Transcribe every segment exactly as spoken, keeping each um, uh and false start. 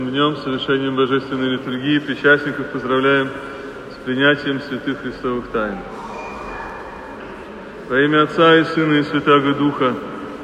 Днем совершением Божественной литургии причастников поздравляем с принятием святых Христовых тайн. Во имя Отца и Сына и Святаго Духа.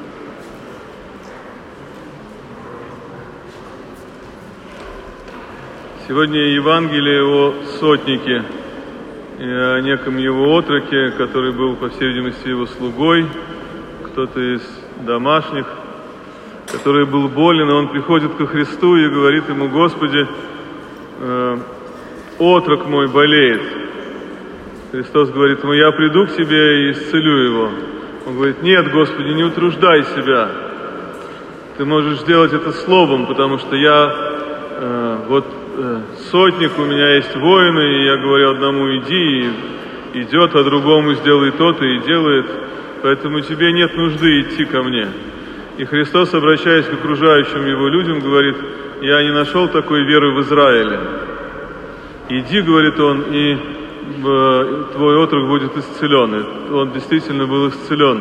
Сегодня Евангелие о сотнике и о неком его отроке, который был, по всей видимости, его слугой, кто-то из домашних, который был болен, и он приходит ко Христу и говорит ему: «Господи, э, отрок мой болеет». Христос говорит ему: «Я приду к тебе и исцелю его». Он говорит: «Нет, Господи, не утруждай себя. Ты можешь сделать это словом, потому что я, э, вот э, сотник, у меня есть воины, и я говорю одному: иди, и идет, а другому сделай то-то, и делает. Поэтому тебе нет нужды идти ко мне». И Христос, обращаясь к окружающим его людям, говорит: «Я не нашел такой веры в Израиле. Иди, — говорит он, — и э, твой отрок будет исцелен». И он действительно был исцелен.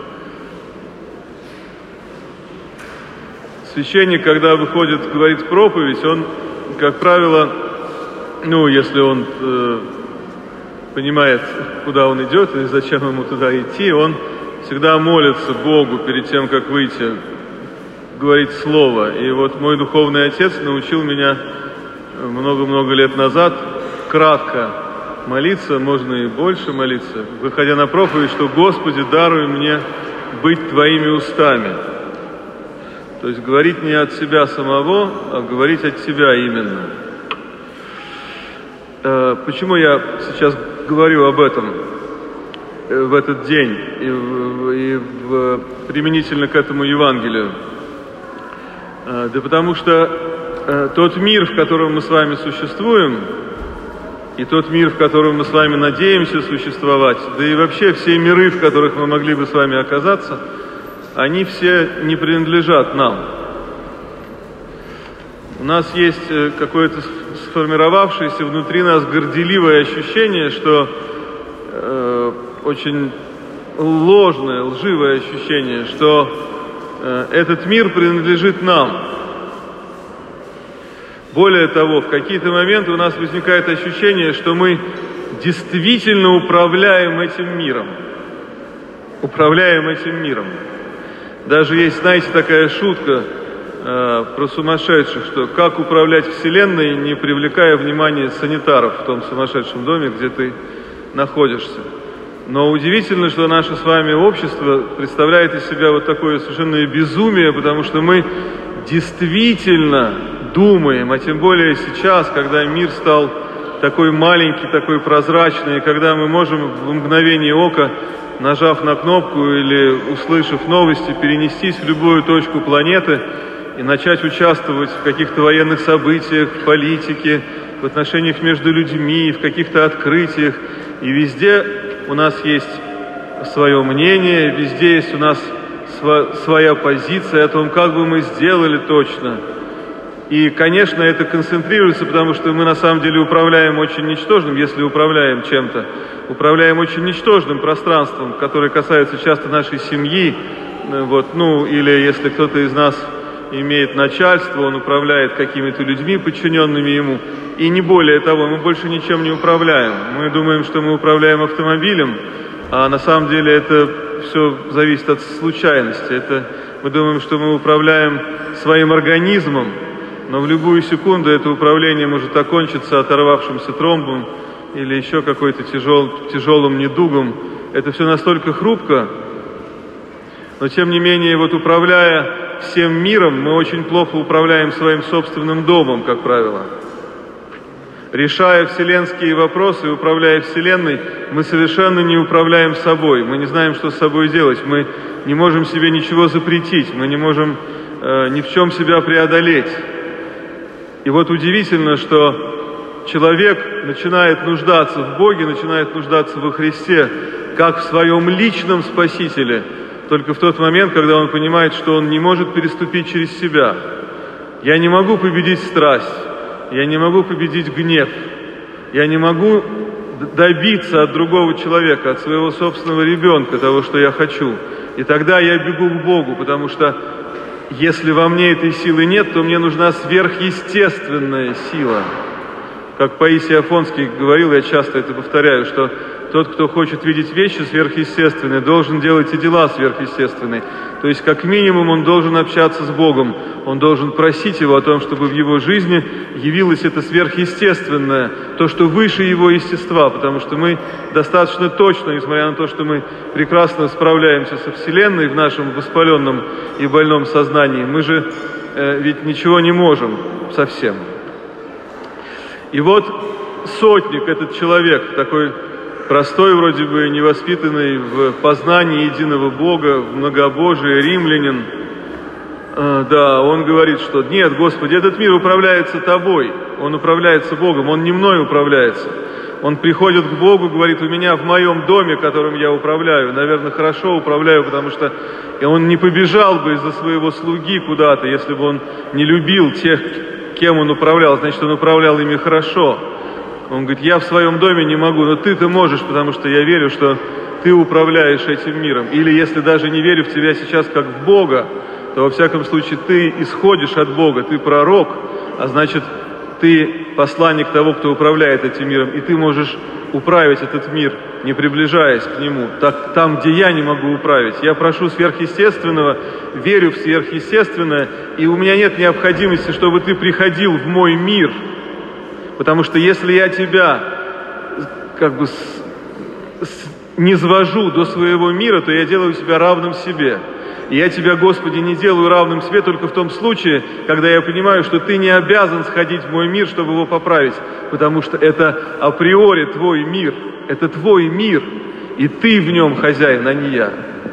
Священник, когда выходит говорить проповедь, он, как правило, ну, если он э, понимает, куда он идет и зачем ему туда идти, он всегда молится Богу перед тем, как выйти, говорить слово. И вот мой духовный отец научил меня много-много лет назад кратко молиться, можно и больше молиться, выходя на проповедь, что: «Господи, даруй мне быть Твоими устами». То есть говорить не от себя самого, а говорить от Тебя именно. Почему я сейчас говорю об этом в этот день и, в, и в, применительно к этому Евангелию? Да потому что э, тот мир, в котором мы с вами существуем, и тот мир, в котором мы с вами надеемся существовать, да и вообще все миры, в которых мы могли бы с вами оказаться, они все не принадлежат нам. У нас есть какое-то сформировавшееся внутри нас горделивое ощущение, что э, очень ложное, лживое ощущение, что э, этот мир принадлежит нам. Более того, в какие-то моменты у нас возникает ощущение, что мы действительно управляем этим миром. Управляем этим миром. Даже есть, знаете, такая шутка э, про сумасшедших, что как управлять Вселенной, не привлекая внимания санитаров в том сумасшедшем доме, где ты находишься. Но удивительно, что наше с вами общество представляет из себя вот такое совершенное безумие, потому что мы действительно думаем, а тем более сейчас, когда мир стал такой маленький, такой прозрачный, когда мы можем в мгновение ока, нажав на кнопку или услышав новости, перенестись в любую точку планеты и начать участвовать в каких-то военных событиях, в политике, в отношениях между людьми, в каких-то открытиях. И везде у нас есть свое мнение, везде есть у нас св- своя позиция о том, как бы мы сделали точно. И, конечно, это концентрируется, потому что мы на самом деле управляем очень ничтожным, если управляем чем-то, управляем очень ничтожным пространством, которое касается часто нашей семьи, вот, ну, или если кто-то из нас имеет начальство, он управляет какими-то людьми, подчиненными ему, и не более того, мы больше ничем не управляем. Мы думаем, что мы управляем автомобилем, а на самом деле это все зависит от случайности. Это, мы думаем, что мы управляем своим организмом, но в любую секунду это управление может окончиться оторвавшимся тромбом или еще какой-то тяжел, тяжелым недугом. Это все настолько хрупко, но тем не менее, вот управляя всем миром, мы очень плохо управляем своим собственным домом, как правило. Решая вселенские вопросы и управляя Вселенной, мы совершенно не управляем собой. Мы не знаем, что с собой делать. Мы не можем себе ничего запретить. Мы не можем э, ни в чем себя преодолеть. И вот удивительно, что человек начинает нуждаться в Боге, начинает нуждаться во Христе, как в своем личном Спасителе, только в тот момент, когда он понимает, что он не может переступить через себя. Я не могу победить страсть, я не могу победить гнев, я не могу добиться от другого человека, от своего собственного ребенка того, что я хочу. И тогда я бегу к Богу, потому что если во мне этой силы нет, то мне нужна сверхъестественная сила. Как Паисий Афонский говорил, я часто это повторяю, что тот, кто хочет видеть вещи сверхъестественные, должен делать и дела сверхъестественные. То есть, как минимум, он должен общаться с Богом, он должен просить Его о том, чтобы в его жизни явилось это сверхъестественное, то, что выше его естества, потому что мы достаточно точно, несмотря на то, что мы прекрасно справляемся со Вселенной в нашем воспаленном и больном сознании, мы же э, ведь ничего не можем совсем. И вот сотник, этот человек, такой простой, вроде бы невоспитанный в познании единого Бога, в многобожии, римлянин, э, да, он говорит, что нет, Господи, этот мир управляется Тобой, он управляется Богом, он не мной управляется. Он приходит к Богу, говорит, у меня в моем доме, которым я управляю, наверное, хорошо управляю, потому что он не побежал бы из-за своего слуги куда-то, если бы он не любил тех, кем он управлял, значит, он управлял ими хорошо. Он говорит, я в своем доме не могу, но ты-то можешь, потому что я верю, что ты управляешь этим миром. Или если даже не верю в тебя сейчас как в Бога, то во всяком случае ты исходишь от Бога, ты пророк, а значит, ты посланник того, кто управляет этим миром, и ты можешь управить этот мир, не приближаясь к нему, так, там, где я не могу управить. Я прошу сверхъестественного, верю в сверхъестественное, и у меня нет необходимости, чтобы ты приходил в мой мир, потому что если я тебя как бы с, с, не свожу до своего мира, то я делаю себя равным себе. И я тебя, Господи, не делаю равным себе только в том случае, когда я понимаю, что ты не обязан сходить в мой мир, чтобы его поправить, потому что это априори твой мир, это твой мир, и ты в нем хозяин, а не я.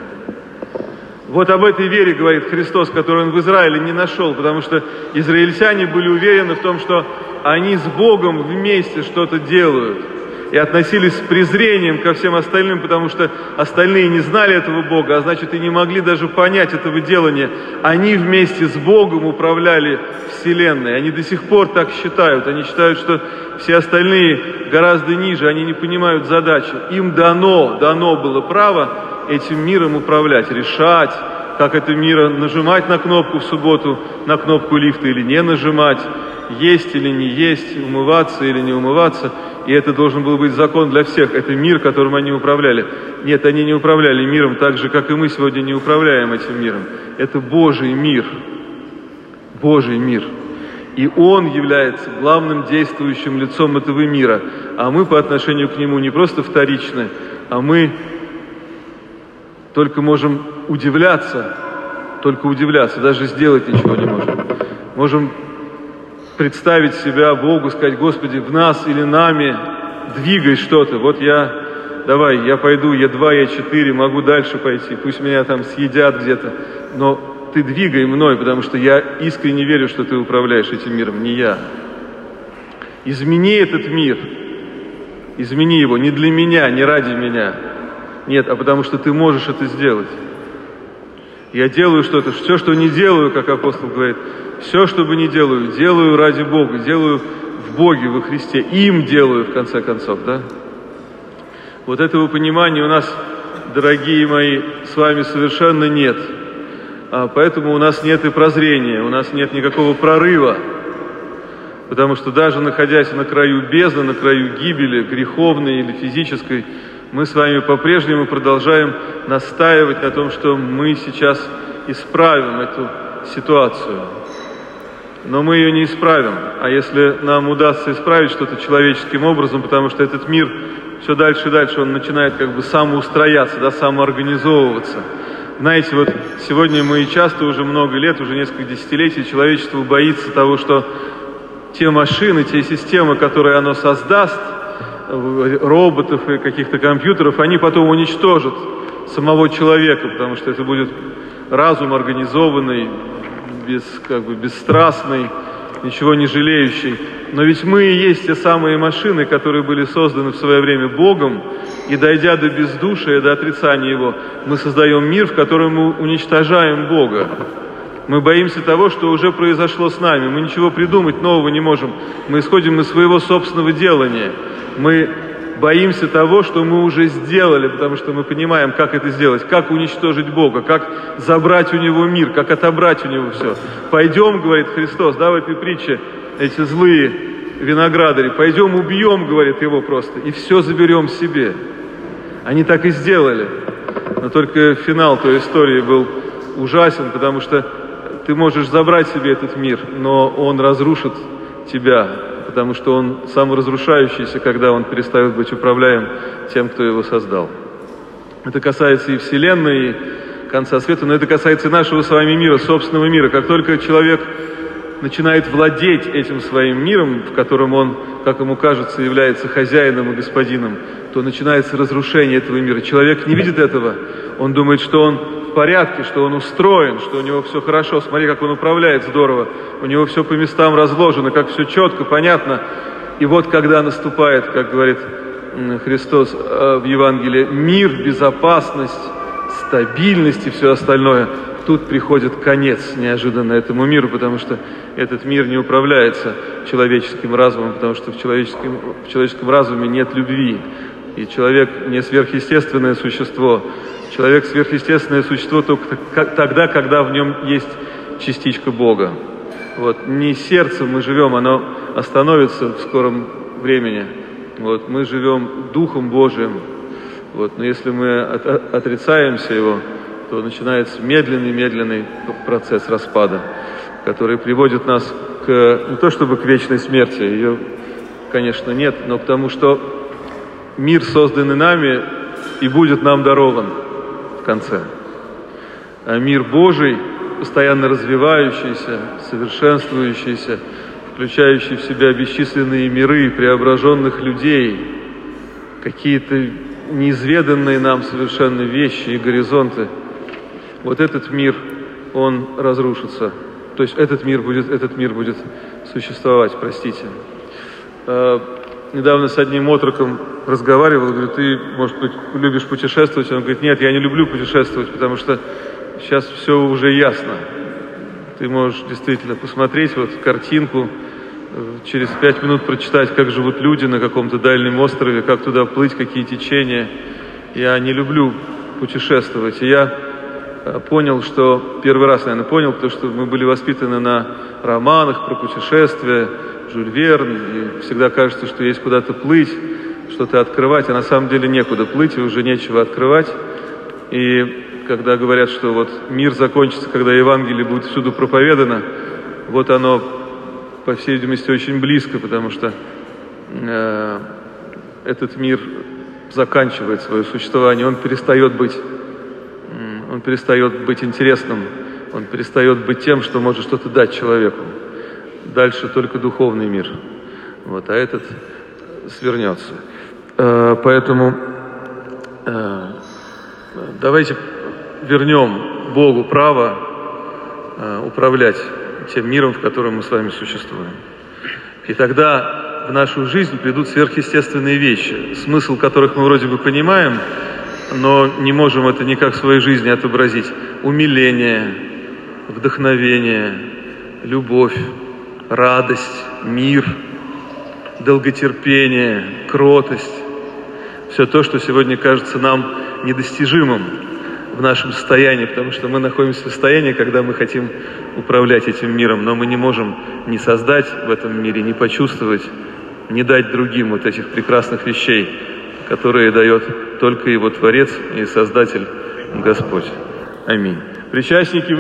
Вот об этой вере говорит Христос, которую он в Израиле не нашел, потому что израильтяне были уверены в том, что они с Богом вместе что-то делают, и относились с презрением ко всем остальным, потому что остальные не знали этого Бога, а значит, и не могли даже понять этого делания. Они вместе с Богом управляли Вселенной. Они до сих пор так считают. Они считают, что все остальные гораздо ниже, они не понимают задачи. Им дано, дано было право этим миром управлять, решать, как это мира нажимать на кнопку в субботу, на кнопку лифта или не нажимать, есть или не есть, умываться или не умываться. И это должен был быть закон для всех. Это мир, которым они управляли. Нет, они не управляли миром так же, как и мы сегодня не управляем этим миром. Это Божий мир. Божий мир. И Он является главным действующим лицом этого мира. А мы по отношению к Нему не просто вторичны, а мы только можем удивляться, только удивляться, даже сделать ничего не можем. Можем представить себя Богу, сказать, Господи, в нас или нами двигай что-то. Вот я, давай, я пойду, я два, я четыре, могу дальше пойти, пусть меня там съедят где-то, но Ты двигай мной, потому что я искренне верю, что Ты управляешь этим миром, не я. Измени этот мир, измени его не для меня, не ради меня, нет, а потому что Ты можешь это сделать. Я делаю что-то, все, что не делаю, как апостол говорит, все, что бы ни делаю, делаю ради Бога, делаю в Боге, во Христе, им делаю, в конце концов, да? Вот этого понимания у нас, дорогие мои, с вами совершенно нет. А поэтому у нас нет и прозрения, у нас нет никакого прорыва, потому что даже находясь на краю бездны, на краю гибели, греховной или физической, мы с вами по-прежнему продолжаем настаивать на том, что мы сейчас исправим эту ситуацию. Но мы ее не исправим. А если нам удастся исправить что-то человеческим образом, потому что этот мир все дальше и дальше, он начинает как бы самоустрояться, да, самоорганизовываться. Знаете, вот сегодня мы часто, уже много лет, уже несколько десятилетий, человечество боится того, что те машины, те системы, которые оно создаст, роботов и каких-то компьютеров, они потом уничтожат самого человека, потому что это будет разум организованный, без, как бы, бесстрастный, ничего не жалеющий. Но ведь мы и есть те самые машины, которые были созданы в свое время Богом, и дойдя до бездушия, до отрицания Его, мы создаем мир, в котором мы уничтожаем Бога. Мы боимся того, что уже произошло с нами. Мы ничего придумать нового не можем. Мы исходим из своего собственного делания. Мы боимся того, что мы уже сделали, потому что мы понимаем, как это сделать, как уничтожить Бога, как забрать у Него мир, как отобрать у Него все. Пойдем, говорит Христос, да, в этой притче, эти злые виноградари, пойдем убьем, говорит Его просто, и все заберем себе. Они так и сделали. Но только финал той истории был ужасен, потому что ты можешь забрать себе этот мир, но он разрушит тебя, потому что он саморазрушающийся, когда он перестает быть управляем тем, кто его создал. Это касается и Вселенной, и конца света, но это касается и нашего с вами мира, собственного мира. Как только человек начинает владеть этим своим миром, в котором он, как ему кажется, является хозяином и господином, то начинается разрушение этого мира. Человек не видит этого, он думает, что он в порядке, что он устроен, что у него все хорошо, смотри, как он управляет здорово, у него все по местам разложено, как все четко, понятно. И вот когда наступает, как говорит Христос в Евангелии, мир, безопасность, стабильность и все остальное, тут приходит конец неожиданно этому миру, потому что этот мир не управляется человеческим разумом, потому что в человеческом, в человеческом разуме нет любви. И человек не сверхъестественное существо. Человек сверхъестественное существо только тогда, когда в нем есть частичка Бога. Вот. Не сердцем мы живем, оно остановится в скором времени. Вот. Мы живем Духом Божиим. Вот. Но если мы от, отрицаемся Его, то начинается медленный-медленный процесс распада, который приводит нас к, не то чтобы к вечной смерти, ее, конечно, нет, но к тому, что мир, созданный нами, и будет нам дарован в конце. А мир Божий, постоянно развивающийся, совершенствующийся, включающий в себя бесчисленные миры, преображенных людей, какие-то неизведанные нам совершенно вещи и горизонты, вот этот мир, он разрушится. То есть этот мир будет, этот мир будет существовать, простите. Недавно с одним отроком разговаривал, говорю, ты, может быть, любишь путешествовать? Он говорит, нет, я не люблю путешествовать, потому что сейчас все уже ясно. Ты можешь действительно посмотреть вот картинку, через пять минут прочитать, как живут люди на каком-то дальнем острове, как туда плыть, какие течения. Я не люблю путешествовать. И я понял, что, первый раз, наверное, понял, потому что мы были воспитаны на романах про путешествия, Жюль Верн, и всегда кажется, что есть куда-то плыть, что-то открывать, а на самом деле некуда плыть, и уже нечего открывать. И когда говорят, что вот мир закончится, когда Евангелие будет всюду проповедано, вот оно, по всей видимости, очень близко, потому что э, этот мир заканчивает свое существование, он перестает быть, он перестает быть интересным, он перестает быть тем, что может что-то дать человеку. Дальше только духовный мир, вот, а этот свернется. Э, поэтому э, давайте вернем Богу право э, управлять тем миром, в котором мы с вами существуем. И тогда в нашу жизнь придут сверхъестественные вещи, смысл которых мы вроде бы понимаем, но не можем это никак в своей жизни отобразить. Умиление, вдохновение, любовь, радость, мир, долготерпение, кротость. Все то, что сегодня кажется нам недостижимым в нашем состоянии, потому что мы находимся в состоянии, когда мы хотим управлять этим миром, но мы не можем ни создать в этом мире, ни почувствовать, ни дать другим вот этих прекрасных вещей, которые дает только Его Творец и Создатель Господь. Аминь. Причастники